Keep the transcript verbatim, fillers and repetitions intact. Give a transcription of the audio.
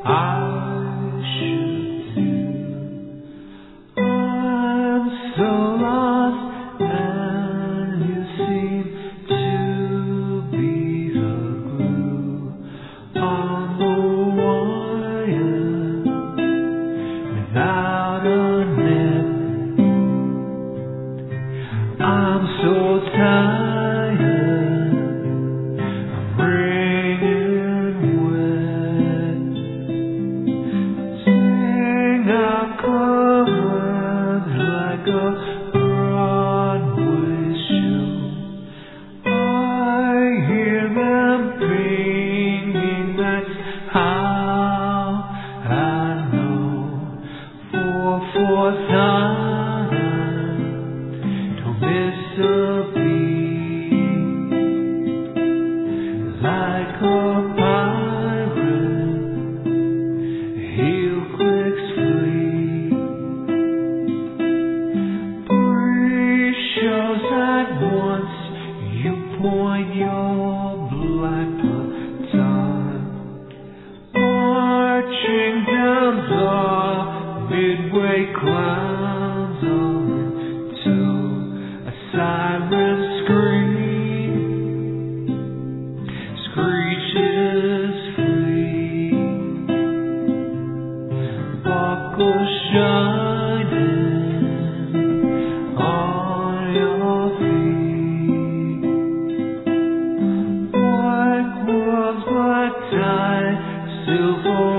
I should do. I'm so lost, and you seem to be the glue on the wire without a net. I'm so tired, I'm wringing wet. Sing out chords like a Broadway show. I hear them ringing, that's how I know. For four time, don't miss a beat. Like a pirate, heel clicks flee. Three shows at once, you point your black baton, marching down the midway clowns on to a siren scream. Screeches free, buckle shining on your feet. White world's black tie, silver